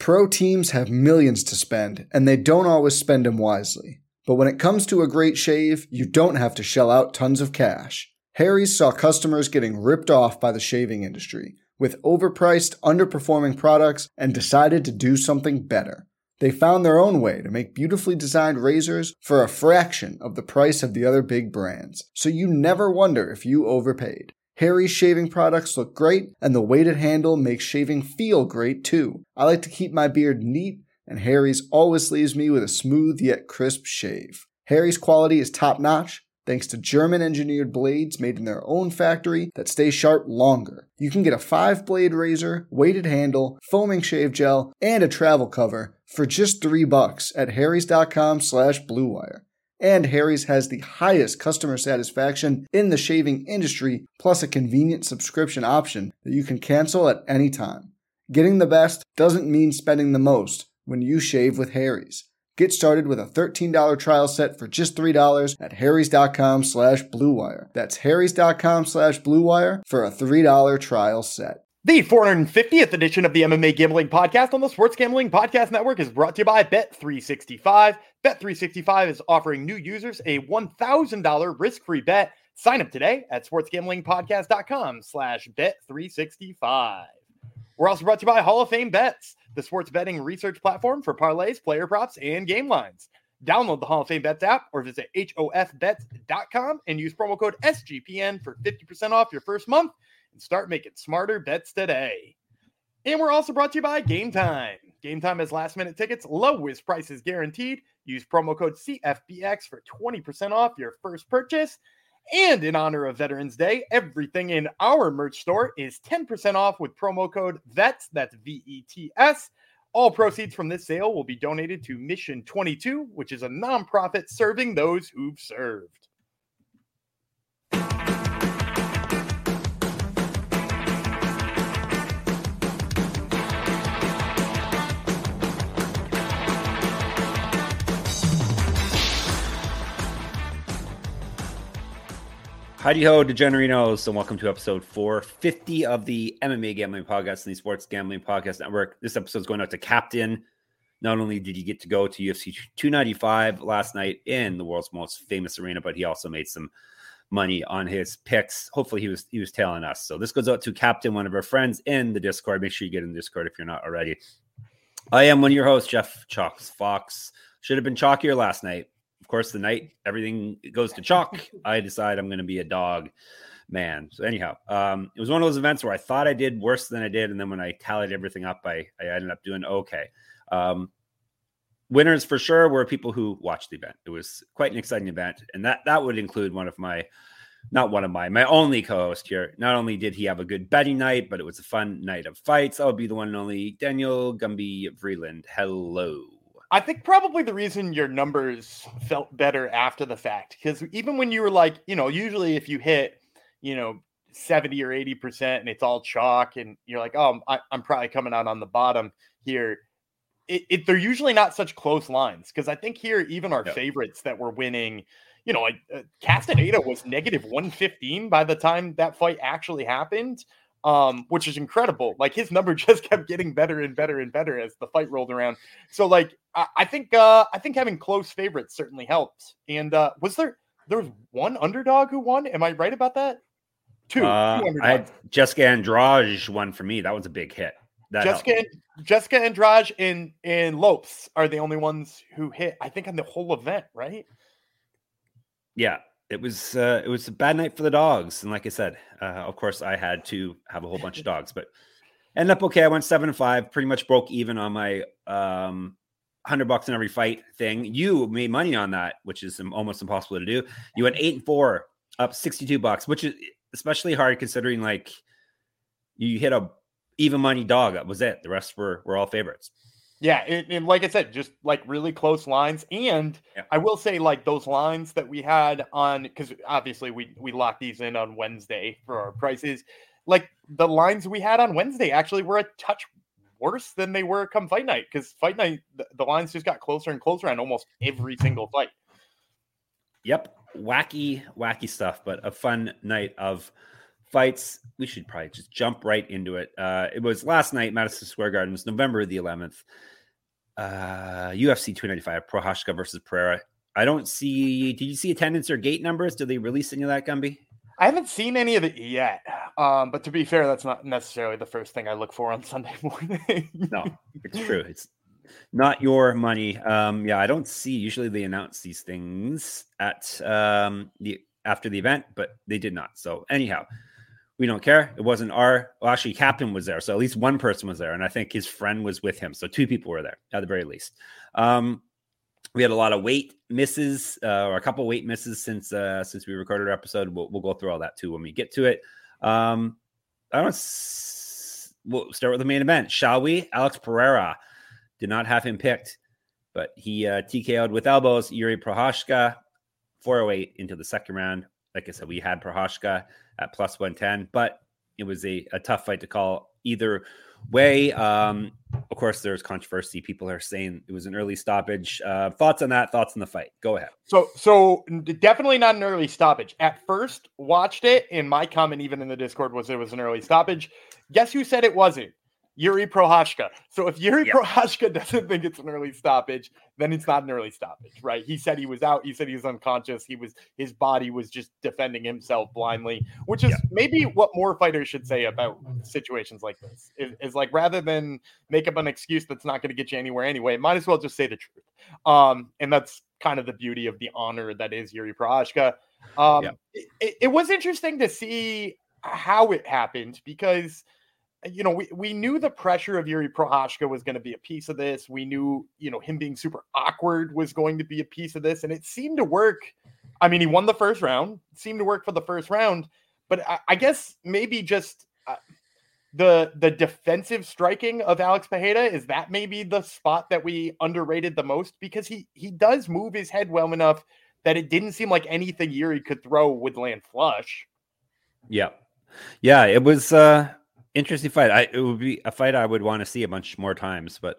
Pro teams have millions to spend, and they don't always spend them wisely. But when it comes to a great shave, you don't have to shell out tons of cash. Harry's saw customers getting ripped off by the shaving industry with overpriced, underperforming products and decided to do something better. They found their own way to make beautifully designed razors for a fraction of the price of the other big brands, so you never wonder if you overpaid. Harry's shaving products look great, and the weighted handle makes shaving feel great too. I like to keep my beard neat, and Harry's always leaves me with a smooth yet crisp shave. Harry's quality is top-notch, thanks to German-engineered blades made in their own factory that stay sharp longer. You can get a 5-blade razor, weighted handle, foaming shave gel, and a travel cover for just $3 at harrys.com/bluewire. And Harry's has the highest customer satisfaction in the shaving industry, plus a convenient subscription option that you can cancel at any time. Getting the best doesn't mean spending the most when you shave with Harry's. Get started with a $13 trial set for just $3 at harrys.com/bluewire. That's harrys.com/bluewire for a $3 trial set. The 450th edition of the MMA Gambling Podcast on the Sports Gambling Podcast Network is brought to you by Bet365. Bet365 is offering new users a $1,000 risk-free bet. Sign up today at sportsgamblingpodcast.com/bet365. We're also brought to you by Hall of Fame Bets, the sports betting research platform for parlays, player props, and game lines. Download the Hall of Fame Bets app or visit hofbets.com and use promo code SGPN for 50% off your first month and start making smarter bets today. And we're also brought to you by Game Time. Game Time has last-minute tickets, lowest prices guaranteed. Use promo code CFBX for 20% off your first purchase. And in honor of Veterans Day, everything in our merch store is 10% off with promo code VETS, that's VETS. All proceeds from this sale will be donated to Mission 22, which is a nonprofit serving those who've served. Heidi ho, DeGenerinos, and welcome to episode 450 of the MMA Gambling Podcast and the Sports Gambling Podcast Network. This episode is going out to Captain. Not only did he get to go to UFC 295 last night in the world's most famous arena, but he also made some money on his picks. Hopefully he was tailing us. So this goes out to Captain, one of our friends in the Discord. Make sure you get in the Discord if you're not already. I am one of your hosts, Jeff Chalks Fox. Should have been chalkier last night. Of course, the night everything goes to chalk, I decide I'm going to be a dog man. So anyhow, it was one of those events where I thought I did worse than I did. And then when I tallied everything up, I ended up doing okay. Winners for sure were people who watched the event. It was quite an exciting event. And that would include my only co-host here. Not only did he have a good betting night, but it was a fun night of fights. That would be the one and only Daniel Gumby Vreeland. Hello. I think probably the reason your numbers felt better after the fact, because even when you were like, usually if you hit, 70 or 80% and it's all chalk and you're like, oh, I'm probably coming out on the bottom here. They're usually not such close lines. Cause I think here, even our favorites that were winning, Castaneda was negative 115 by the time that fight actually happened. Which is incredible. Like his number just kept getting better and better and better as the fight rolled around. So like, I think having close favorites certainly helped. And there was one underdog who won? Am I right about that? Two underdogs. I had Jessica Andrade won for me. That was a big hit. Jessica Andrade and Lopes are the only ones who hit, I think, on the whole event, right? Yeah. It was a bad night for the dogs. And like I said, of course, I had to have a whole bunch of dogs, but ended up okay. I went 7-5, pretty much broke even on my $100 in every fight thing. You made money on that, which is almost impossible to do. You went 8-4, up $62, which is especially hard considering like you hit a even money dog. That was it. The rest were all favorites. Yeah, and like I said, just like really close lines. And I will say like those lines that we had on, because obviously we locked these in on Wednesday for our prices. Like the lines we had on Wednesday actually were a touch worse than they were come fight night, because fight night, the lines just got closer and closer on almost every single fight. Yep. Wacky stuff, but a fun night of fights. We should probably just jump right into it. It was last night, Madison Square Garden. It was November the 11th. UFC 295, Prochazka versus Pereira. I don't see. Did you see attendance or gate numbers? Did they release any of that, Gumby? I haven't seen any of it yet. But to be fair, that's not necessarily the first thing I look for on Sunday morning. No, it's true. It's not your money. Yeah, I don't see. Usually they announce these things at after the event, but they did not. So anyhow, we don't care. It wasn't actually Captain was there. So at least one person was there. And I think his friend was with him. So two people were there at the very least. We had a lot of weight misses or a couple weight misses since we recorded our episode. We'll go through all that too when we get to it. We'll start with the main event, shall we? Alex Pereira did not have him picked, but he TKO'd with elbows Yuri Prochazka 408 into the second round. Like I said, we had Prochazka at plus 110, but it was a tough fight to call either way. Of course, there's controversy. People are saying it was an early stoppage. Thoughts on that? Thoughts on the fight? Go ahead. So definitely not an early stoppage. At first, watched it, and my comment even in the Discord was it was an early stoppage. Guess who said it wasn't? Yuri Prochazka. So if Yuri Prochazka doesn't think it's an early stoppage, then it's not an early stoppage, right? He said he was out. He said he was unconscious. His body was just defending himself blindly, which is maybe what more fighters should say about situations like this. Is like, rather than make up an excuse that's not going to get you anywhere anyway, might as well just say the truth. And that's kind of the beauty of the honor that is Yuri Prochazka. It was interesting to see how it happened because, you know, we knew the pressure of Yuri Prochazka was going to be a piece of this. We knew, you know, him being super awkward was going to be a piece of this. And it seemed to work. I mean, he won the first round. It seemed to work for the first round. But I guess maybe just the defensive striking of Alex Pereira, is that maybe the spot that we underrated the most? Because he does move his head well enough that it didn't seem like anything Yuri could throw would land flush. Yeah. Yeah, it was interesting fight. It would be a fight I would want to see a bunch more times, but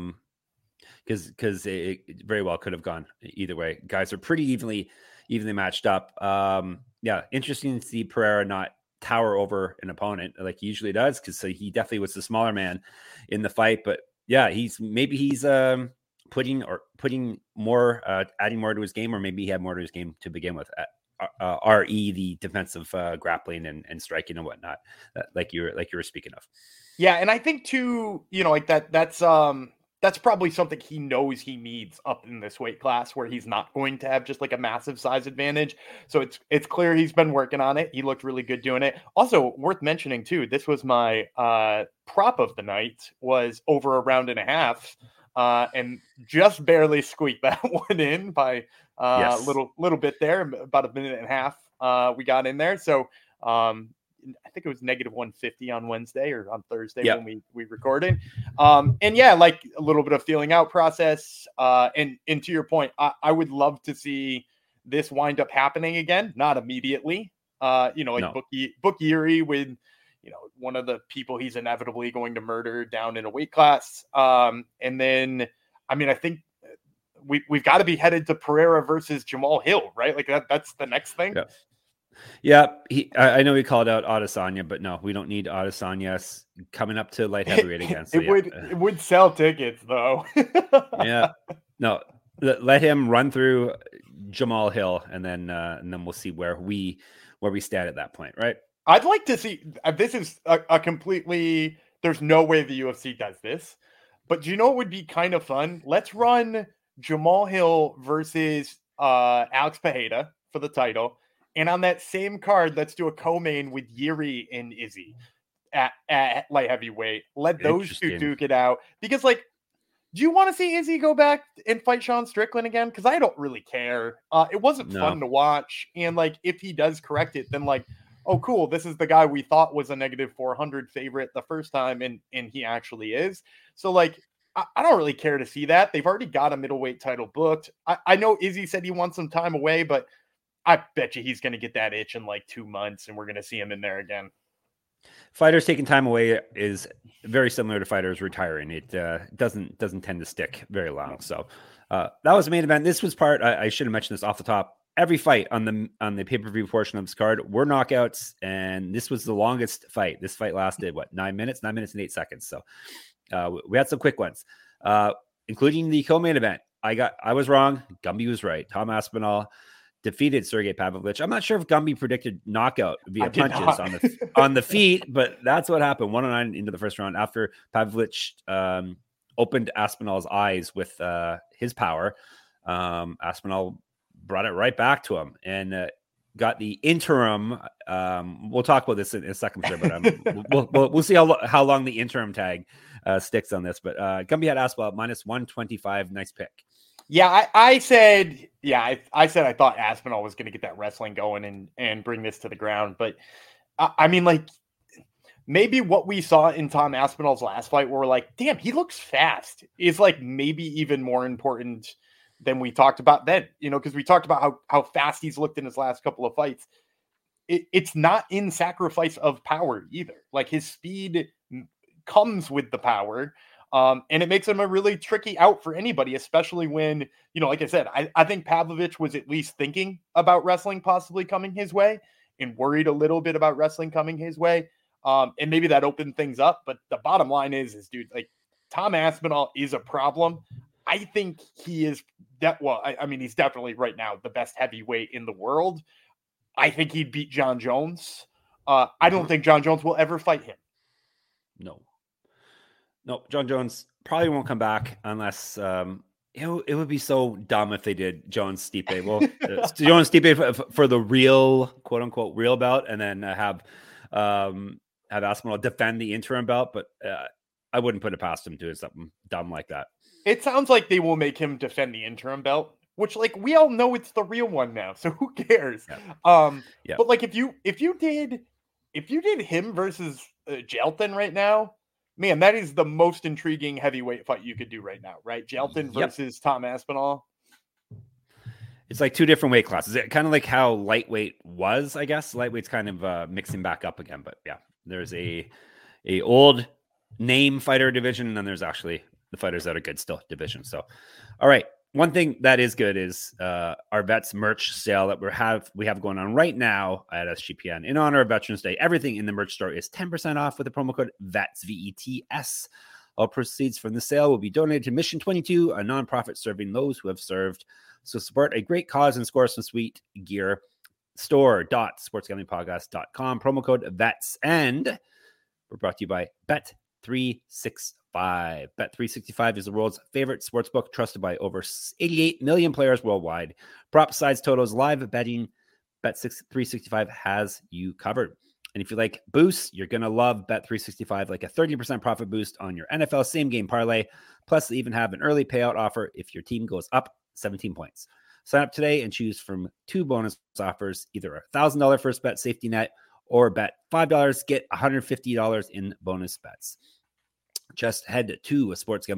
because it very well could have gone either way. Guys are pretty evenly matched up. Yeah, interesting to see Pereira not tower over an opponent like he usually does, because he definitely was the smaller man in the fight. But yeah, he's putting more, adding more to his game, or maybe he had more to his game to begin with. RE the defensive grappling and striking and whatnot, like you were speaking of. Yeah, and I think too, you know, like that's probably something he knows he needs up in this weight class, where he's not going to have just like a massive size advantage. So it's clear he's been working on it. He looked really good doing it. Also worth mentioning too, this was my prop of the night, was over a round and a half, and just barely squeaked that one in by little bit there, about a minute and a half. We got in there. So I think it was negative 150 on Wednesday or on Thursday when we recorded. And yeah, like a little bit of feeling out process. And to your point, I would love to see this wind up happening again, not immediately. You know, like book Yuri with, you know, one of the people he's inevitably going to murder down in a weight class. And then, I mean, I think we've got to be headed to Pereira versus Jamal Hill, right? Like that's the next thing. Yeah. I know he called out Adesanya, but no, we don't need Adesanya coming up to light heavyweight again. So it would sell tickets though. Yeah, no, let him run through Jamal Hill, and then we'll see where we stand at that point, right? I'd like to see. This is a completely. There's no way the UFC does this, but do you know what would be kind of fun? Let's run Jamal Hill versus Alex Pereira for the title. And on that same card, let's do a co-main with Yuri and Izzy at light heavyweight. Let those two duke it out. Because, like, do you want to see Izzy go back and fight Sean Strickland again? Because I don't really care. It wasn't fun to watch. And, like, if he does correct it, then, like, oh, cool, this is the guy we thought was a negative 400 favorite the first time, and he actually is. So, like, I don't really care to see that. They've already got a middleweight title booked. I know Izzy said he wants some time away, but I bet you he's going to get that itch in like 2 months, and we're going to see him in there again. Fighters taking time away is very similar to fighters retiring. It doesn't tend to stick very long. So that was the main event. This was part, I should have mentioned this off the top. every fight on the pay-per-view portion of this card were knockouts, and this was the longest fight. This fight lasted 9 minutes? 9 minutes and 8 seconds. So we had some quick ones, including the co-main event. I was wrong. Gumby was right. Tom Aspinall defeated Sergey Pavlovich. I'm not sure if Gumby predicted knockout via punches on the feet, but that's what happened. 109 into the first round after Pavlovich opened Aspinall's eyes with his power. Aspinall brought it right back to him and got the interim. We'll talk about this in a second, sure, but we'll see how long the interim tag sticks on this. But Gumby had Aspinall minus 125. Nice pick. Yeah, I said I thought Aspinall was going to get that wrestling going and bring this to the ground. But I mean, like, maybe what we saw in Tom Aspinall's last fight, where we're like, damn, he looks fast, is like maybe even more important than we talked about then, because we talked about how fast he's looked in his last couple of fights. It's not in sacrifice of power either. Like, his speed comes with the power. And it makes him a really tricky out for anybody, especially when, like I said, I think Pavlovich was at least thinking about wrestling possibly coming his way and worried a little bit about wrestling coming his way. And maybe that opened things up. But the bottom line is dude, like, Tom Aspinall is a problem. I think he is he's definitely right now the best heavyweight in the world. I think he'd beat John Jones. I don't think John Jones will ever fight him. No, John Jones probably won't come back unless it would be so dumb if they did Jones Stipe. Well, Jones Stipe for the real, quote unquote, real belt, and then have Aspinall defend the interim belt. But I wouldn't put it past him doing something dumb like that. It sounds like they will make him defend the interim belt, which, like, we all know it's the real one now, so who cares? Yeah. But like, if you did him versus Jelton right now, man, that is the most intriguing heavyweight fight you could do right now, right? Jelton versus Tom Aspinall. It's like two different weight classes. It kind of like how lightweight was, I guess. Lightweight's kind of mixing back up again, but yeah, there's a old name fighter division, and then there's actually the fighters that are good still division. So, all right. One thing that is good is our Vets merch sale that we have going on right now at SGPN in honor of Veterans Day. Everything in the merch store is 10% off with the promo code VETS, VETS. All proceeds from the sale will be donated to Mission 22, a nonprofit serving those who have served. So support a great cause and score some sweet gear. Store.sportsgamblingpodcast.com, promo code VETS. And we're brought to you by Bet365. Bet365 is the world's favorite sportsbook, trusted by over 88 million players worldwide. Prop sides, totals, live betting. Bet365 has you covered. And if you like boosts, you're going to love Bet365, like a 30% profit boost on your NFL same game parlay. Plus, they even have an early payout offer if your team goes up 17 points. Sign up today and choose from two bonus offers, either a $1,000 first bet safety net or bet $5, get $150 in bonus bets. Just head to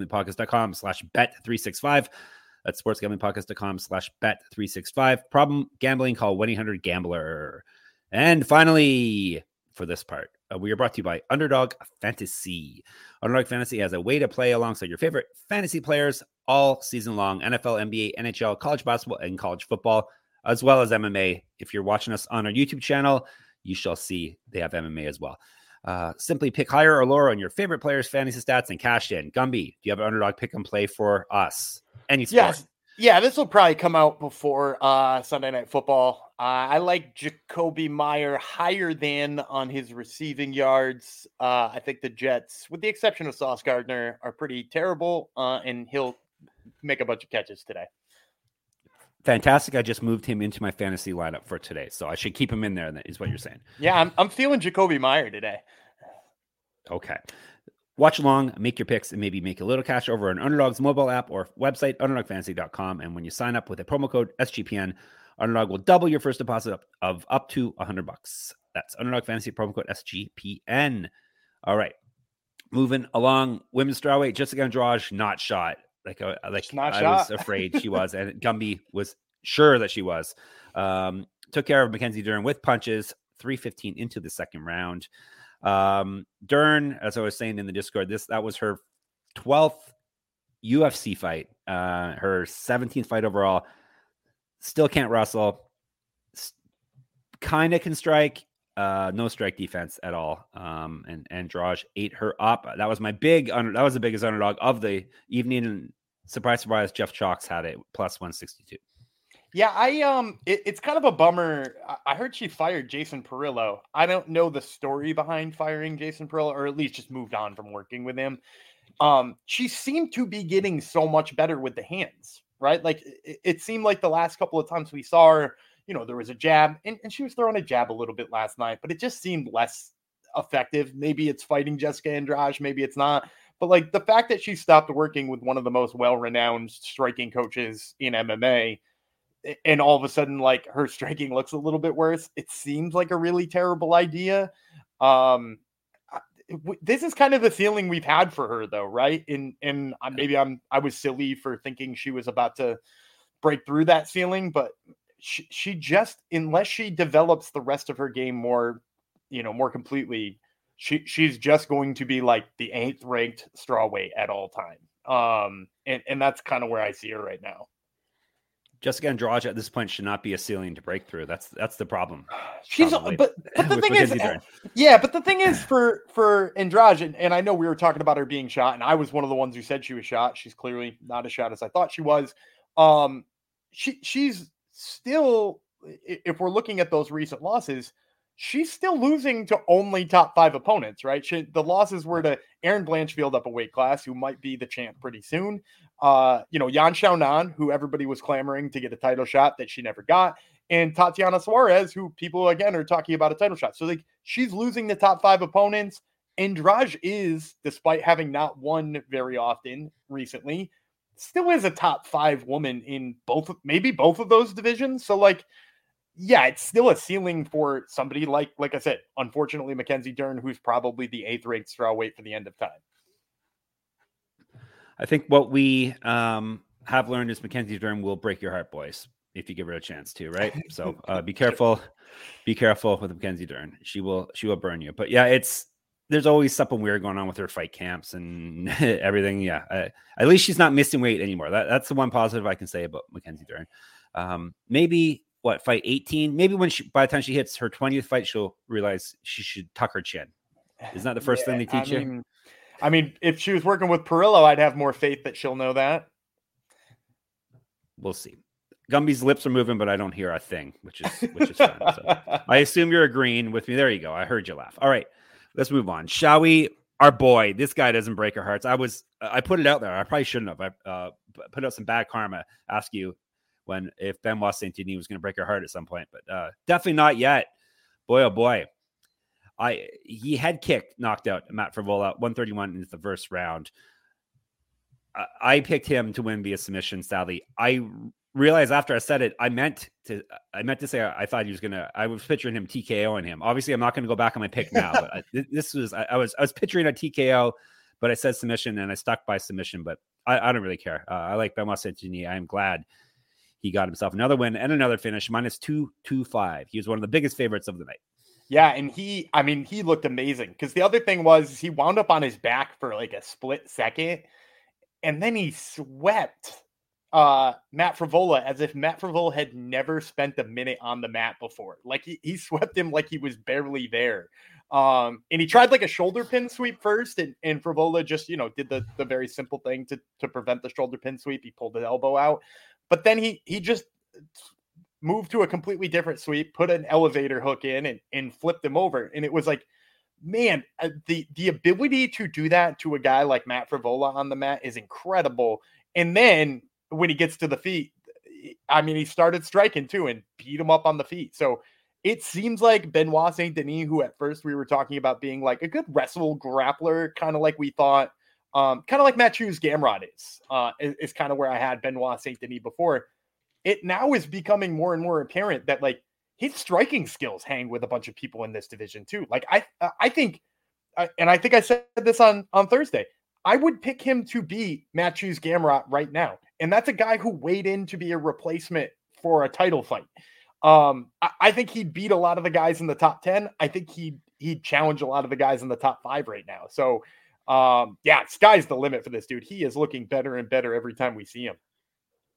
sportsgamblingpodcast.com/bet365. That's sportsgamblingpodcast.com/bet365. Problem gambling, call 1-800-GAMBLER. And finally, for this part, we are brought to you by Underdog Fantasy. Underdog Fantasy has a way to play alongside your favorite fantasy players all season long. NFL, NBA, NHL, college basketball, and college football, as well as MMA. If you're watching us on our YouTube channel, you shall see they have MMA as well. Simply pick higher or lower on your favorite players' fantasy stats and cash in. Gumby, do you have an underdog pick and play for us? Any sport? Yes. Yeah, this will probably come out before Sunday Night Football. I like Jacoby Meyer higher than on his receiving yards. I think the Jets, with the exception of Sauce Gardner, are pretty terrible, and he'll make a bunch of catches today. Fantastic. I just moved him into my fantasy lineup for today, so I should keep him in there, is what you're saying. Yeah, I'm feeling Jacoby Meyer today. Okay. Watch along, make your picks, and maybe make a little cash over on Underdog's mobile app or website, underdogfantasy.com. And when you sign up with a promo code SGPN, Underdog will double your first deposit of up to $100. That's Underdog Fantasy, promo code SGPN. All right. Moving along, women's strawweight, Jessica Andrade, not shot. I was afraid she was, and Gumby was sure that she was. Took care of Mackenzie Dern with punches, 3:15 into the second round. Dern, as I was saying in the Discord, that was her 12th UFC fight, her 17th fight overall. Still can't wrestle. kind of can strike. No strike defense at all. And Andrade ate her up. That was my that was the biggest underdog of the evening. And surprise, Jeff Chalks had it plus 162. Yeah, it's kind of a bummer. I heard she fired Jason Perillo. I don't know the story behind firing Jason Perillo, or at least just moved on from working with him. She seemed to be getting so much better with the hands, right? Like it seemed like the last couple of times we saw her, there was a jab, and she was throwing a jab a little bit last night, but it just seemed less effective. Maybe it's fighting Jessica Andrade, maybe it's not. But like the fact that she stopped working with one of the most well-renowned striking coaches in MMA, and all of a sudden, like, her striking looks a little bit worse, it seems like a really terrible idea. This is kind of the feeling we've had for her, though, right? And maybe I was silly for thinking she was about to break through that ceiling, but she just, unless she develops the rest of her game more, more completely, she's just going to be like the 8th ranked strawweight at all time. And that's kind of where I see her right now. Jessica Andrade at this point should not be a ceiling to break through. That's the problem. But the thing is, yeah, but the thing is for Andrade, and I know we were talking about her being shot, and I was one of the ones who said she was shot. She's clearly not as shot as I thought she was. She's still, if we're looking at those recent losses, she's still losing to only top 5 opponents, right? The losses were to Erin Blanchfield up a weight class, who might be the champ pretty soon. Yan Xiaonan, who everybody was clamoring to get a title shot that she never got, and Tatiana Suarez, who people again are talking about a title shot. So like she's losing the top 5 opponents. Andrade is, despite having not won very often recently, still is a top 5 woman in maybe both of those divisions. So like, yeah, it's still a ceiling for somebody like I said, unfortunately, Mackenzie Dern, who's probably the 8th ranked strawweight for the end of time. I think what we have learned is Mackenzie Dern will break your heart, boys, if you give her a chance to, right? So be careful. Be careful with Mackenzie Dern. She will burn you. But yeah, there's always something weird going on with her fight camps and everything. Yeah, at least she's not missing weight anymore. That's the one positive I can say about Mackenzie Dern. Maybe fight 18? Maybe by the time she hits her 20th fight, she'll realize she should tuck her chin. Isn't that the first thing they teach you? I mean, if she was working with Perillo, I'd have more faith that she'll know that. We'll see. Gumby's lips are moving, but I don't hear a thing, which is fun. So I assume you're agreeing with me. There you go. I heard you laugh. All right, let's move on. Shall we? Our boy, this guy doesn't break our hearts. I put it out there. I probably shouldn't have. I put out some bad karma. Ask you if Benoit Saint-Denis was going to break our heart at some point, but definitely not yet. Boy, oh boy. He head kicked, knocked out Matt Frevola 131 in the first round. I picked him to win via submission. Sadly, I realized after I said it, I meant to say I thought he was gonna. I was picturing him TKOing him. Obviously, I'm not going to go back on my pick now. But I was picturing a TKO, but I said submission and I stuck by submission. But I don't really care. I like Benoit Saint-Denis. I'm glad he got himself another win and another finish, minus 225. He was one of the biggest favorites of the night. Yeah, and he looked amazing because the other thing was he wound up on his back for like a split second, and then he swept Matt Frevola as if Matt Frevola had never spent a minute on the mat before. Like he swept him like he was barely there. And he tried like a shoulder pin sweep first, and Frevola just did the very simple thing to prevent the shoulder pin sweep. He pulled his elbow out, but then he just moved to a completely different sweep, put an elevator hook in and flipped him over. And it was like, man, the ability to do that to a guy like Matt Frevola on the mat is incredible. And then when he gets to the feet, I mean, he started striking too and beat him up on the feet. So it seems like Benoit Saint-Denis, who at first we were talking about being like a good wrestle grappler, kind of like we thought, kind of like Matthews Gamrot is kind of where I had Benoit Saint-Denis before. It now is becoming more and more apparent that like his striking skills hang with a bunch of people in this division too. Like I think I said this on Thursday, I would pick him to beat Matthews Gamrot right now. And that's a guy who weighed in to be a replacement for a title fight. I think he'd beat a lot of the guys in the top 10. I think he'd challenge a lot of the guys in the top 5 right now. So yeah, sky's the limit for this dude. He is looking better and better every time we see him.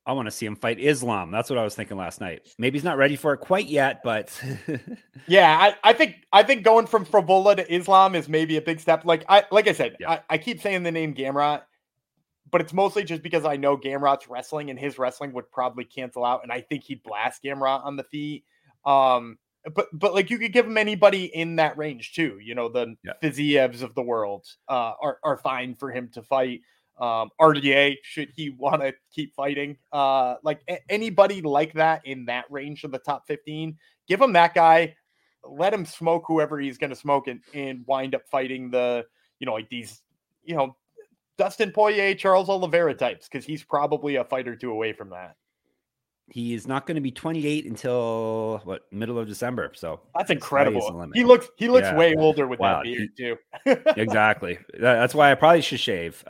I want to see him fight Islam. That's what I was thinking last night. Maybe he's not ready for it quite yet, but yeah, I think going from Frobola to Islam is maybe a big step. Like I said, yeah. I keep saying the name Gamrot, but it's mostly just because I know Gamrot's wrestling and his wrestling would probably cancel out, and I think he'd blast Gamrot on the feet. But like you could give him anybody in that range too. You know, the Fizievs of the world are fine for him to fight. RDA, should he want to keep fighting, like anybody like that in that range of the top 15, give him that guy, let him smoke whoever he's going to smoke and wind up fighting the, like these, Dustin Poirier, Charles Oliveira types, because he's probably a fight or two away from that. He is not going to be 28 until middle of December. So that's incredible. He looks way older with that beard too. Exactly. That's why I probably should shave.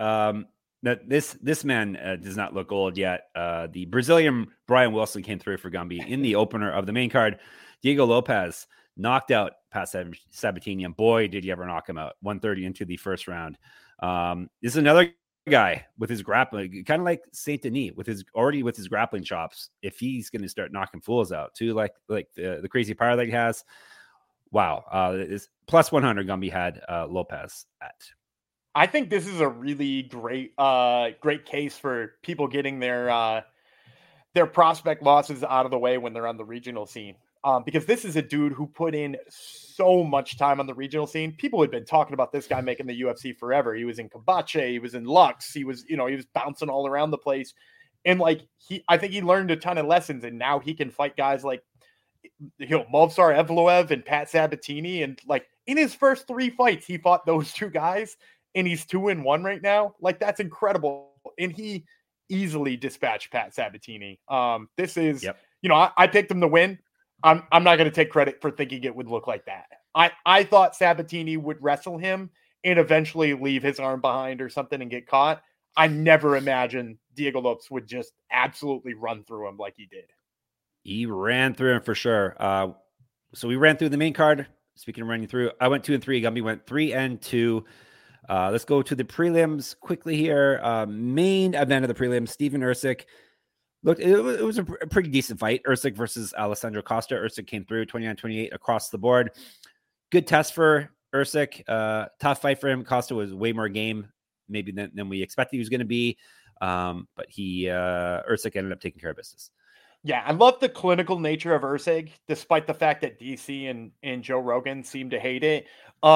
This man does not look old yet. The Brazilian Brian Wilson came through for Gumby in the opener of the main card. Diego Lopez knocked out Pat Sabatini, and boy, did he ever knock him out. 130 into the first round. This is another guy with his grappling, kind of like Saint Denis with his grappling chops. If he's going to start knocking fools out too, like the crazy power that he has. Wow. Is plus 100 Gumby had Lopez at. I think this is a really great case for people getting their prospect losses out of the way when they're on the regional scene. Because this is a dude who put in so much time on the regional scene. People had been talking about this guy making the UFC forever. He was in Kabache, he was in Lux, he was bouncing all around the place. And I think he learned a ton of lessons, and now he can fight guys like Movsar Evloev and Pat Sabatini. And in his first 3 fights, he fought those 2 guys, and he's 2-1 right now. That's incredible. And he easily dispatched Pat Sabatini. This is, I picked him to win. I'm not going to take credit for thinking it would look like that. I thought Sabatini would wrestle him and eventually leave his arm behind or something and get caught. I never imagined Diego Lopes would just absolutely run through him like he did. He ran through him for sure. So we ran through the main card. Speaking of running through, I went 2-3. Gumby went 3-2. Let's go to the prelims quickly here. Main event of the prelims, Steven Ercik. Look, it was a pretty decent fight. Ercik versus Alessandro Costa. Ercik came through 29-28 across the board. Good test for Ercik. Tough fight for him. Costa was way more game maybe than we expected he was going to be. But Ercik ended up taking care of business. Yeah, I love the clinical nature of Ercik, despite the fact that DC and Joe Rogan seem to hate it.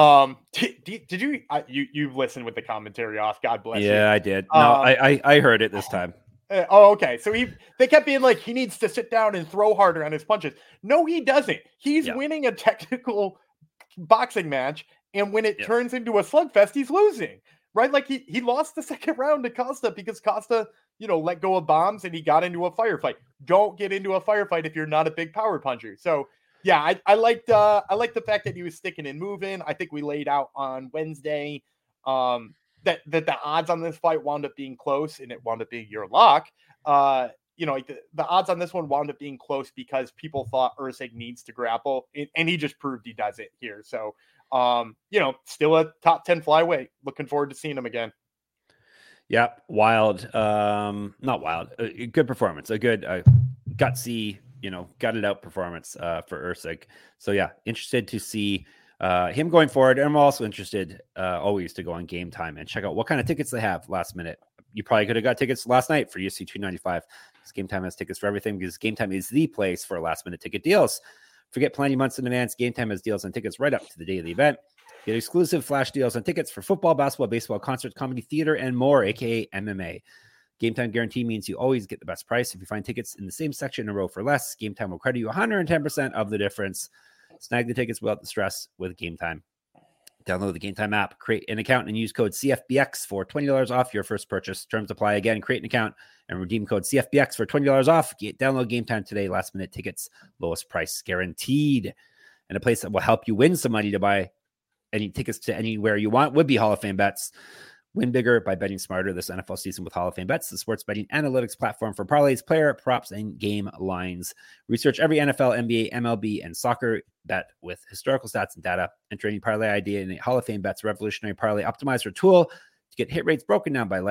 Did you listen with the commentary off? God bless you. Yeah, I did. No, I heard it this time. Okay. So they kept being like, he needs to sit down and throw harder on his punches. No, he doesn't. He's winning a technical boxing match. And when it turns into a slugfest, he's losing, right? Like he lost the second round to Costa because Costa, let go of bombs and he got into a firefight. Don't get into a firefight if you're not a big power puncher. So yeah, I liked the fact that he was sticking and moving. I think we laid out on Wednesday, that the odds on this fight wound up being close, and it wound up being your lock. The odds on this one wound up being close because people thought Ercik needs to grapple, and he just proved he does it here. So, still a top 10 flyweight. Looking forward to seeing him again. Yeah, wild. Not wild. A good performance. A good gutsy, gut it out performance for Ercik. So yeah, interested to see him going forward. And I'm also interested always to go on Game Time and check out what kind of tickets they have last minute. You probably could have got tickets last night for UFC 295. Because Game Time has tickets for everything, because Game Time is the place for last minute ticket deals. Forget planning months in advance. Game Time has deals on tickets right up to the day of the event. Get exclusive flash deals on tickets for football, basketball, baseball, concerts, comedy, theater, and more, aka MMA. Game Time guarantee means you always get the best price. If you find tickets in the same section in a row for less, Game Time will credit you 110% of the difference. Snag the tickets without the stress with Game Time. Download the Game Time app, create an account, and use code CFBX for $20 off your first purchase. Terms apply. Again, create an account and redeem code CFBX for $20 off. Download Game Time today. Last minute tickets, lowest price guaranteed. And a place that will help you win some money to buy any tickets to anywhere you want would be Hall of Fame Bets. Win bigger by betting smarter this NFL season with Hall of Fame Bets, the sports betting analytics platform for parlays, player props, and game lines. Research every NFL, NBA, MLB, and soccer bet with historical stats and data. Enter any parlay idea in a Hall of Fame Bets revolutionary parlay optimizer tool to get hit rates broken down by leg,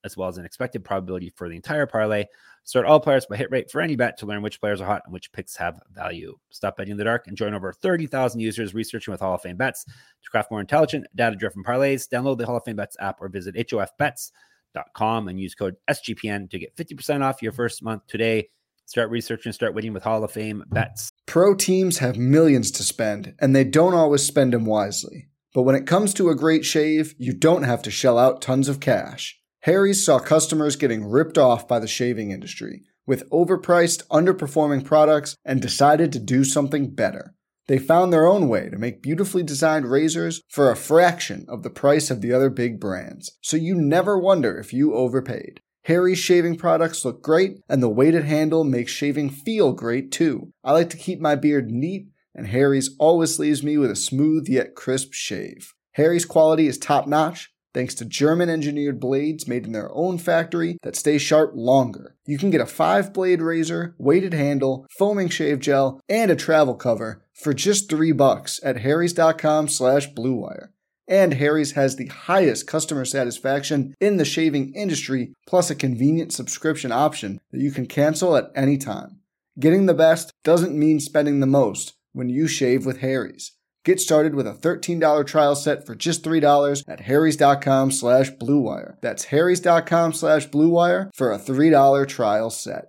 as well as an expected probability for the entire parlay. Start all players by hit rate for any bet to learn which players are hot and which picks have value. Stop betting in the dark and join over 30,000 users researching with Hall of Fame Bets to craft more intelligent, data-driven parlays. Download the Hall of Fame Bets app or visit HOFBets.com and use code SGPN to get 50% off your first month today. Start researching, start winning with Hall of Fame Bets. Pro teams have millions to spend, and they don't always spend them wisely. But when it comes to a great shave, you don't have to shell out tons of cash. Harry's saw customers getting ripped off by the shaving industry with overpriced, underperforming products and decided to do something better. They found their own way to make beautifully designed razors for a fraction of the price of the other big brands, so you never wonder if you overpaid. Harry's shaving products look great, and the weighted handle makes shaving feel great too. I like to keep my beard neat, and Harry's always leaves me with a smooth yet crisp shave. Harry's quality is top-notch, thanks to German-engineered blades made in their own factory that stay sharp longer. You can get a 5-blade razor, weighted handle, foaming shave gel, and a travel cover for just $3 at harrys.com/bluewire. And Harry's has the highest customer satisfaction in the shaving industry, plus a convenient subscription option that you can cancel at any time. Getting the best doesn't mean spending the most when you shave with Harry's. Get started with a $13 trial set for just $3 at harrys.com/bluewire. That's harrys.com/bluewire for a $3 trial set.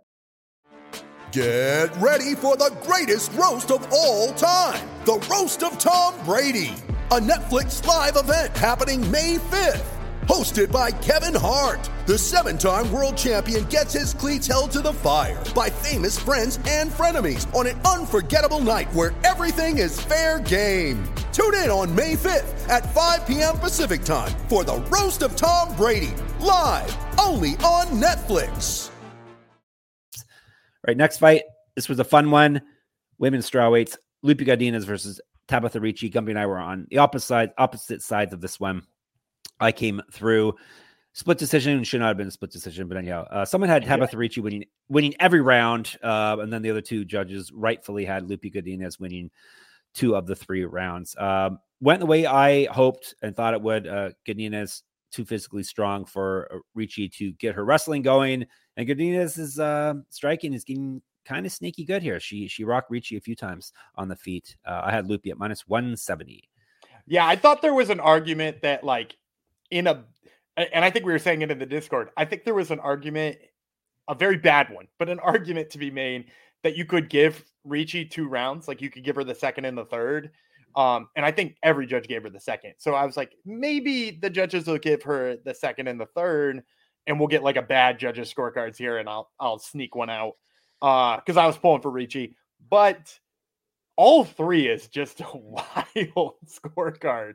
Get ready for the greatest roast of all time, the Roast of Tom Brady, a Netflix live event happening May 5th. Hosted by Kevin Hart, the 7-time world champion gets his cleats held to the fire by famous friends and frenemies on an unforgettable night where everything is fair game. Tune in on May 5th at 5 p.m. Pacific time for the Roast of Tom Brady, live only on Netflix. All right, next fight. This was a fun one. Women's strawweights, Lupi Godinez versus Tabitha Ricci. Gumby and I were on the opposite sides of this one. I came through split decision. Should not have been a split decision, but anyhow, someone had Tabitha Ricci winning every round, and then the other two judges rightfully had Lupi Godinez winning 2 of the 3 rounds. Went the way I hoped and thought it would. Godinez too physically strong for Ricci to get her wrestling going, and Godinez's striking is getting kind of sneaky good here. She rocked Ricci a few times on the feet. I had Lupi at -170. Yeah, I thought there was an argument that and I think we were saying it in the Discord, I think there was an argument, a very bad one, but an argument to be made that you could give Ricci 2 rounds. Like you could give her the second and the third. And I think every judge gave her the second. So I was like, maybe the judges will give her the second and the third and we'll get a bad judges scorecards here and I'll sneak one out. Cause I was pulling for Ricci, but all 3 is just a wild scorecard.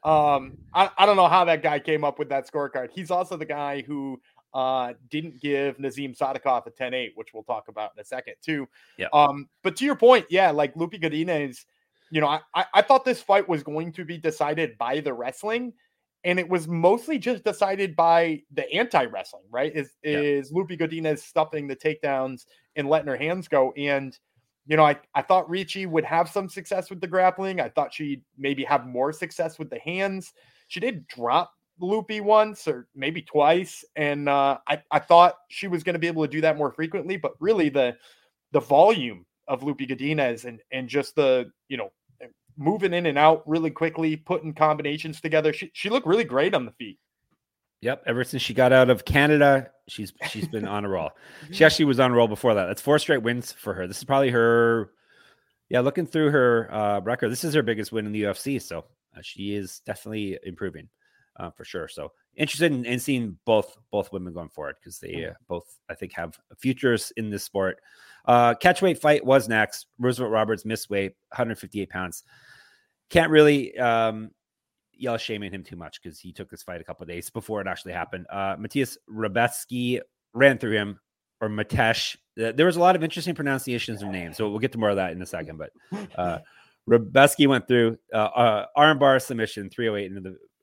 I don't know how that guy came up with that scorecard. He's also the guy who didn't give Nazim Sadikov a 10-8, which we'll talk about in a second too. Yeah. But to your point, yeah, Lupi Godinez, I thought this fight was going to be decided by the wrestling, and it was mostly just decided by the anti-wrestling, right? Is Lupi Godinez stuffing the takedowns and letting her hands go. And I thought Ricci would have some success with the grappling. I thought she'd maybe have more success with the hands. She did drop Lupi once or maybe twice. And I thought she was going to be able to do that more frequently, but really the volume of Lupi Godinez and just the, moving in and out really quickly, putting combinations together. She looked really great on the feet. Yep. Ever since she got out of Canada, she's been on a roll. She actually was on a roll before that. That's 4 straight wins for her. This is probably her. Yeah. Looking through her record, this is her biggest win in the UFC. So she is definitely improving for sure. So interested in seeing both women going forward because they both, I think, have futures in this sport. Catchweight fight was next. Roosevelt Roberts missed weight, 158 pounds. Can't really yell shaming him too much because he took this fight a couple of days before it actually happened. Matthias Rebetsky ran through him, or Matesh. There was a lot of interesting pronunciations of names, so we'll get to more of that in a second. But Rebetsky went through armbar submission, 308 into the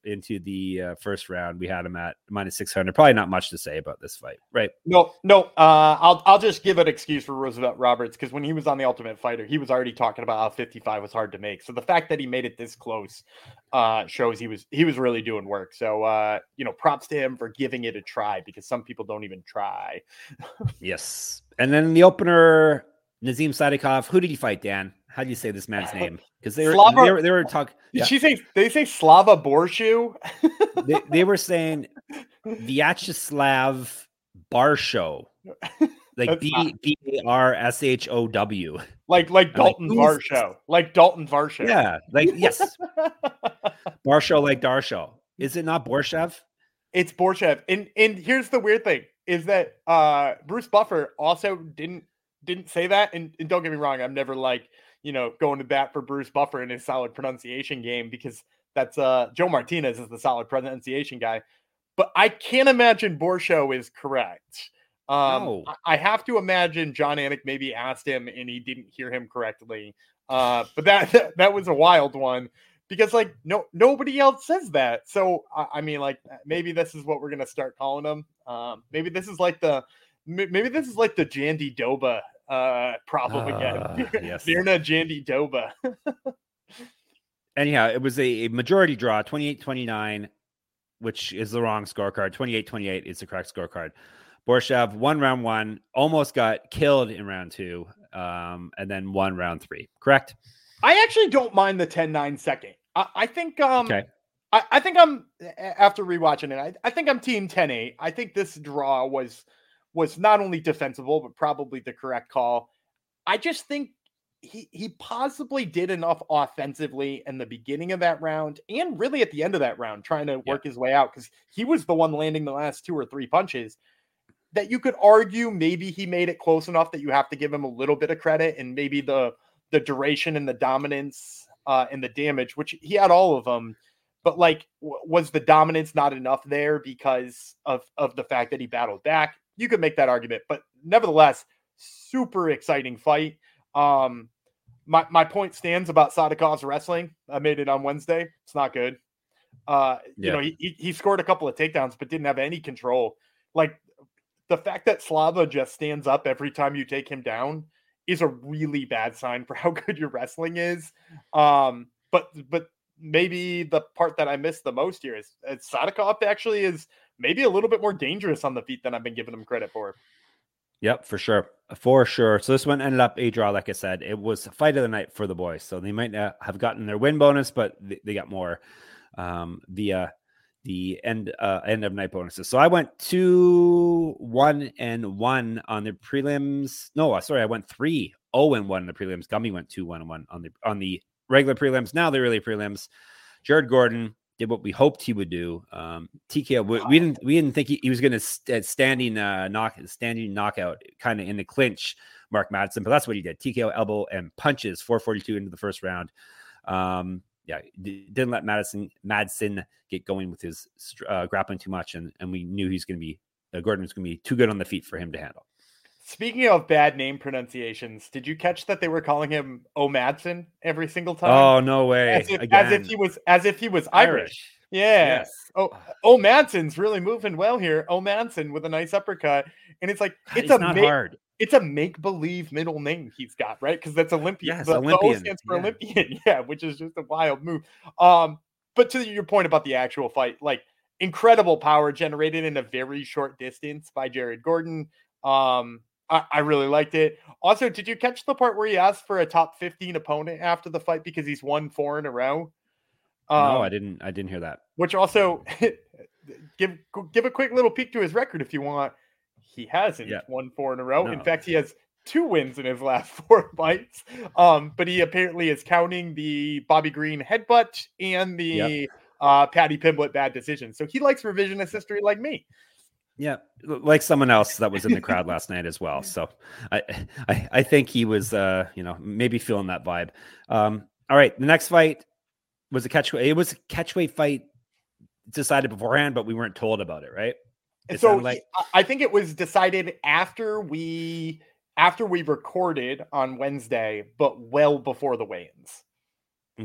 into the first round. We had him at minus 600. Probably not much to say about this fight, right? No. I'll just give an excuse for Roosevelt Roberts, because when he was on The Ultimate Fighter, he was already talking about how 55 was hard to make. So the fact that he made it this close shows he was really doing work. So props to him for giving it a try, because some people don't even try. Yes. And then in the opener, Nazim Sadikov. Who did he fight, Dan? How do you say this man's name? Because they were talking. Did they say Slava Borshu? they were saying Vyacheslav Barshow, like Barshow, like Dalton Varsho, like Dalton Varsho. Yeah, like yes, Barshow, like Darshow. Is it not Borshev? It's Borshev. And here's the weird thing is that Bruce Buffer also didn't say that. And don't get me wrong, I'm never like, going to bat for Bruce Buffer in his solid pronunciation game, because that's Joe Martinez is the solid pronunciation guy. But I can't imagine Borshow is correct. No. I have to imagine John Anik maybe asked him and he didn't hear him correctly. But that was a wild one, because like nobody else says that. So I mean, like, maybe this is what we're gonna start calling him. Maybe this is like the Jandy Doba problem again. Yes. Virna Jandy Doba. Anyhow, it was a majority draw, 28-29, which is the wrong scorecard. 28-28 is the correct scorecard. Borshev won round 1, almost got killed in round 2, and then won round 3. Correct? I actually don't mind the 10-9 second. I think okay. I think I'm, after rewatching it, I think I'm team 10-8. I think this draw was not only defensible, but probably the correct call. I just think he possibly did enough offensively in the beginning of that round and really at the end of that round, trying to work his way out, because he was the one landing the last 2 or 3 punches, that you could argue maybe he made it close enough that you have to give him a little bit of credit, and maybe the duration and the dominance and the damage, which he had all of them. But like, was the dominance not enough there because of the fact that he battled back? You could make that argument, but nevertheless, super exciting fight. My point stands about Sadikov's wrestling. I made it on Wednesday. It's not good. He scored a couple of takedowns, but didn't have any control. Like, the fact that Slava just stands up every time you take him down is a really bad sign for how good your wrestling is. But maybe the part that I missed the most here is Sadikov actually is maybe a little bit more dangerous on the feet than I've been giving him credit for. Yep, for sure. For sure. So this one ended up a draw, like I said. It was a fight of the night for the boys. So they might not have gotten their win bonus, but they got more via the end of night bonuses. So I went 2-1-1 on the prelims. No, sorry, I went 3-0-1 on the prelims. Gummy went 2-1-1 on the regular prelims. Now the really prelims. Jared Gordon did what we hoped he would do. TKO. We didn't think he was going to standing knockout, kind of in the clinch, Mark Madsen, but that's what he did. TKO, elbow, and punches. 4:42 into the first round. Didn't let Madsen get going with his grappling too much, and we knew Gordon was going to be too good on the feet for him to handle. Speaking of bad name pronunciations, did you catch that they were calling him O'Madsen every single time? Oh, no way. As if he was Irish. Yeah. Yes. O'Madsen's really moving well here. O'Madsen with a nice uppercut. And it's like, it's not hard. It's a make-believe middle name he's got, right? Because that's Olympian. Yes, the Olympian. O stands for Olympian. Yeah, which is just a wild move. But to your point about the actual fight, like, incredible power generated in a very short distance by Jared Gordon. I really liked it. Also, did you catch the part where he asked for a top 15 opponent after the fight because he's won 4 in a row? No, I didn't hear that. Which also give a quick little peek to his record if you want. He hasn't won 4 in a row. No. In fact, he has 2 wins in his last 4 fights. But he apparently is counting the Bobby Green headbutt and the Paddy Pimblett bad decision. So he likes revisionist history like me. Yeah, like someone else that was in the crowd last night as well. So I think he was, maybe feeling that vibe. All right, the next fight was a catchweight. It was a catchweight fight decided beforehand, but we weren't told about it, right? I think it was decided after we recorded on Wednesday, but well before the weigh-ins. Okay.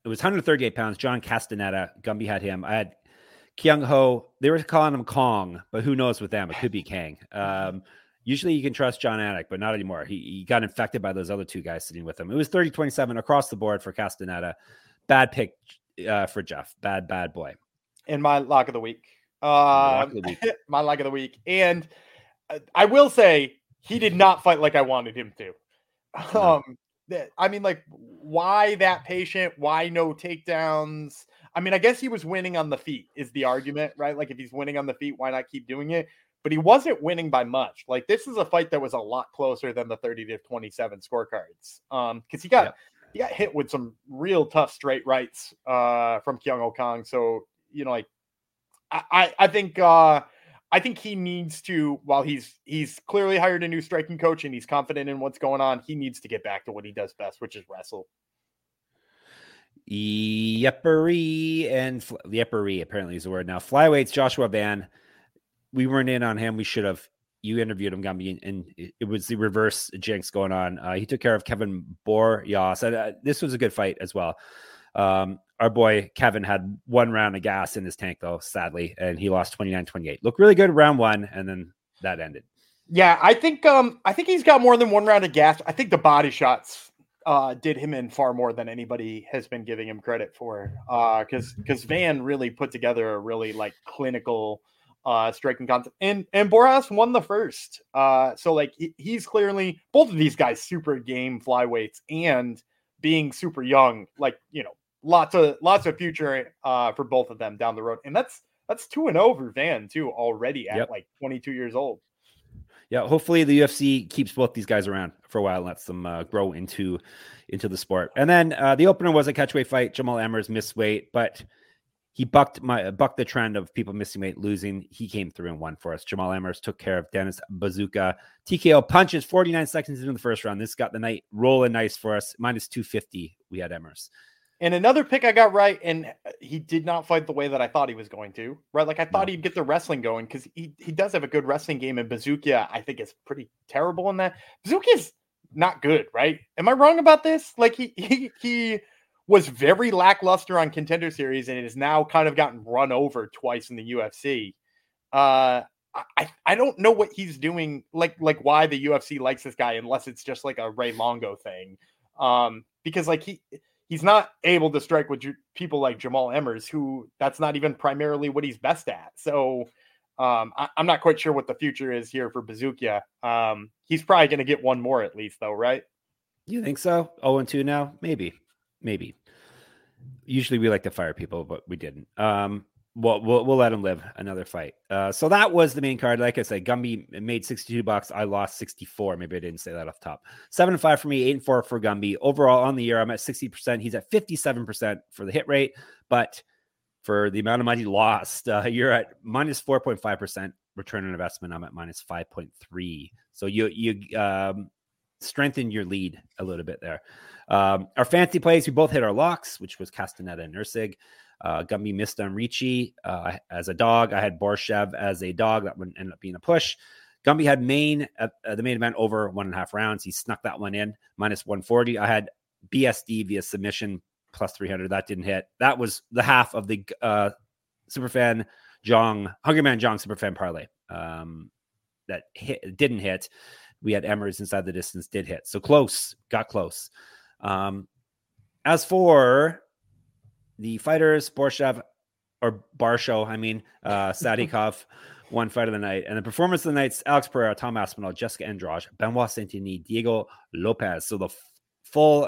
was 138 pounds. John Castaneda, Gumby had him. I had Kyung Ho. They were calling him Kong, but who knows with them? It could be Kang. Usually you can trust John Anik, but not anymore. He got infected by those other two guys sitting with him. It was 30-27 across the board for Castaneda. Bad pick for Jeff. Bad boy. And my lock of the week. My lock of the week. And I will say he did not fight like I wanted him to. No. I mean, like, why that patient? Why no takedowns? I mean, I guess he was winning on the feet is the argument, right? Like, if he's winning on the feet, why not keep doing it? But he wasn't winning by much. Like, this is a fight that was a lot closer than the 30-27 scorecards. Because he got hit with some real tough straight rights from Kyung Ho Kang. So, you know, like, I think he needs to, while he's clearly hired a new striking coach and he's confident in what's going on, he needs to get back to what he does best, which is wrestle. Yeppery apparently is the word now. Flyweights, Joshua Van. We weren't in on him. We should have. You interviewed him, Gumby, and it was the reverse jinx going on. He took care of Kevin Boryas. This was a good fight as well. Our boy Kevin had one round of gas in his tank, though, sadly, and he lost 29-28. Looked really good round one, and then that ended. Yeah, I think he's got more than one round of gas. I think the body shots did him in far more than anybody has been giving him credit for. Because Van really put together a really like clinical striking concept, and Boryas won the first. So like he's clearly, both of these guys super game flyweights and being super young, like, you know, lots of future for both of them down the road. And that's 2-0 for Van too already at like 22 years old. Yeah, hopefully the UFC keeps both these guys around for a while and lets them grow into the sport. And then the opener was a catchweight fight. Jamal Emmers missed weight, but he bucked the trend of people missing weight, losing. He came through and won for us. Jamal Emmers took care of Dennis Bazooka. TKO punches 49 seconds into the first round. This got the night rolling nice for us. Minus 250, we had Emmers. And another pick I got right, and he did not fight the way that I thought he was going to, right? Like I thought he'd get the wrestling going because he does have a good wrestling game, and Bazooka, I think, is pretty terrible in that. Bazooka is not good, right? Am I wrong about this? Like he was very lackluster on Contender Series and it has now kind of gotten run over twice in the UFC. I don't know what he's doing, like why the UFC likes this guy, unless it's just like a Ray Longo thing. Because like he's not able to strike with people like Jamal Emmers, who that's not even primarily what he's best at. So I'm not quite sure what the future is here for Bazooka. He's probably going to get one more at least, though, right? You think so? 0-2 now? Maybe. Usually we like to fire people, but we didn't. We'll let him live another fight. So that was the main card. Like I said, Gumby made $62. I lost 64. Maybe I didn't say that off the top. 7-5 for me, 8-4 for Gumby. Overall on the year, I'm at 60%. He's at 57% for the hit rate, but for the amount of money lost, you're at minus 4.5% return on investment. I'm at minus 5.3. So you strengthened your lead a little bit there. Our fancy plays, we both hit our locks, which was Castaneda and Ursig. Gumby missed on Ricci as a dog. I had Borshev as a dog. That would end up being a push. Gumby had the main event over 1.5 rounds. He snuck that one in, minus 140. I had BSD via submission, plus 300. That didn't hit. That was the half of the Superfan Jong, Hungryman Jong Superfan parlay that didn't hit. We had Emmers inside the distance, did hit. So close, got close. As for the fighters, Barsho, Sadikov, one fight of the night. And the performance of the nights, Alex Pereira, Tom Aspinall, Jessica Andrade, Benoit Saint-Denis, Diego Lopez. So the full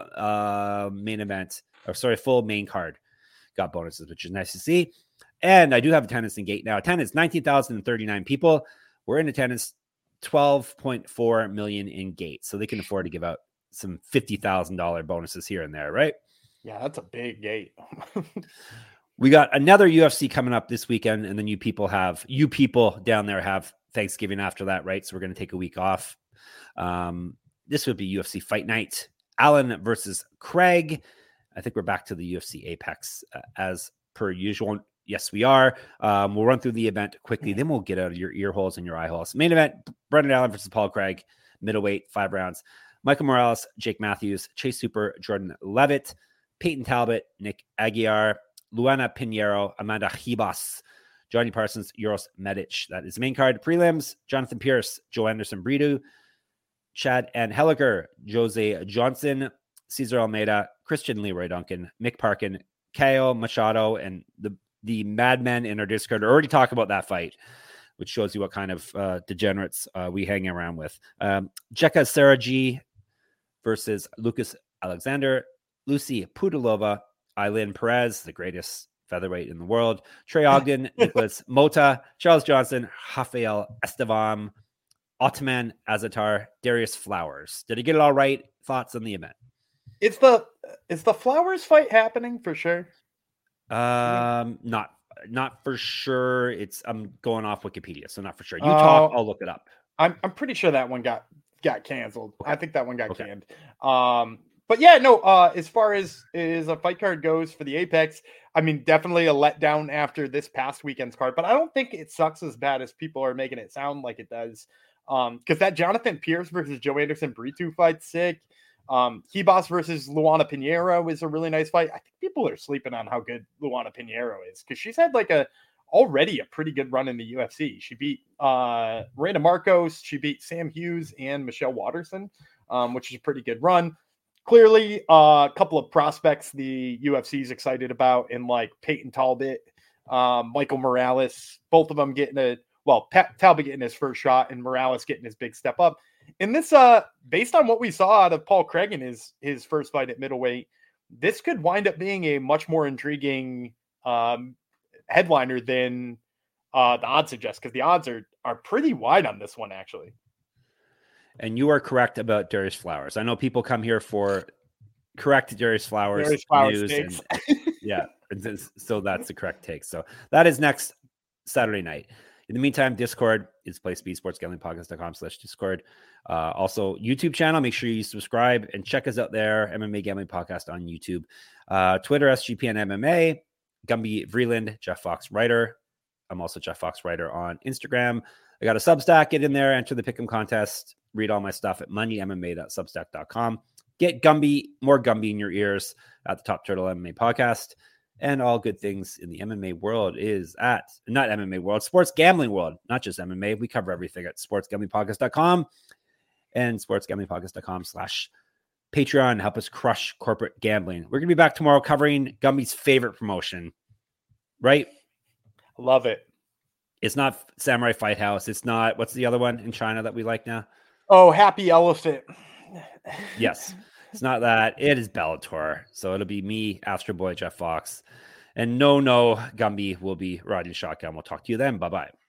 full main card got bonuses, which is nice to see. And I do have attendance in gate now. Attendance, 19,039 people. We're in attendance, 12.4 million in gate. So they can afford to give out some $50,000 bonuses here and there, right? Yeah, that's a big gate. We got another UFC coming up this weekend, and then you people down there have Thanksgiving after that, right? So we're going to take a week off. This would be UFC Fight Night. Allen versus Craig. I think we're back to the UFC Apex as per usual. Yes, we are. We'll run through the event quickly. Then we'll get out of your ear holes and your eye holes. Main event, Brendan Allen versus Paul Craig. Middleweight, 5 rounds. Michael Morales, Jake Matthews, Chase Super, Jordan Levitt. Peyton Talbot, Nick Aguiar, Luana Pinheiro, Amanda Ribas, Johnny Parsons, Uros Medic. That is the main card. Prelims, Jonathan Pierce, Joe Anderson Bridu, Chad and Helliker, Jose Johnson, Cesar Almeida, Christian Leroy Duncan, Mick Parkin, Kyle Machado, and the madmen in our Discord are already talking about that fight, which shows you what kind of degenerates we hang around with. Jeka Saraji versus Lucas Alexander, Lucy Pudilova, Eileen Perez, the greatest featherweight in the world, Trey Ogden, Nicholas Mota, Charles Johnson, Rafael Estevam, Ottoman Azatar, Darius Flowers. Did he get it all right? Thoughts on the event? Is the Flowers fight happening for sure? Not for sure. I'm going off Wikipedia, so not for sure. You talk, I'll look it up. I'm pretty sure that one got canceled. Okay. I think that one got canned. But yeah, no, as far as a fight card goes for the Apex, I mean, definitely a letdown after this past weekend's card, but I don't think it sucks as bad as people are making it sound like it does. Because that Jonathan Pierce versus Joe Anderson Britu fight's sick. Ribas versus Luana Pinheiro is a really nice fight. I think people are sleeping on how good Luana Pinheiro is, because she's had already a pretty good run in the UFC. She beat Randa Marcos, she beat Sam Hughes and Michelle Watterson, which is a pretty good run. Clearly, a couple of prospects the UFC is excited about, in Peyton Talbot, Michael Morales, both of them getting Talbot getting his first shot and Morales getting his big step up. And this, based on what we saw out of Paul Craig in his first fight at middleweight, this could wind up being a much more intriguing headliner than the odds suggest, because the odds are pretty wide on this one, actually. And you are correct about Darius Flowers. I know people come here for correct Darius Flowers news. And, yeah, so that's the correct take. So that is next Saturday night. In the meantime, Discord is place to be, sportsgamblingpodcast.com/Discord. Also, YouTube channel. Make sure you subscribe and check us out there. MMA Gambling Podcast on YouTube. Twitter, SGPN MMA. Gumby Vreeland, Jeff Fox Writer. I'm also Jeff Fox Writer on Instagram. I got a Substack. Get in there, enter the Pick'em contest. Read all my stuff at moneymma.substack.com. Get Gumby, more Gumby in your ears at the Top Turtle MMA Podcast. And all good things in the MMA world is at, not MMA world, sports gambling world, not just MMA. We cover everything at sportsgamblingpodcast.com and sportsgamblingpodcast.com/Patreon. Help us crush corporate gambling. We're going to be back tomorrow covering Gumby's favorite promotion, right? Love it. It's not Samurai Fight House. It's not, what's the other one in China that we like now? Oh, Happy Elephant. Yes. It's not that. It is Bellator. So it'll be me, Astro Boy, Jeff Fox. And no, Gumby will be riding shotgun. We'll talk to you then. Bye-bye.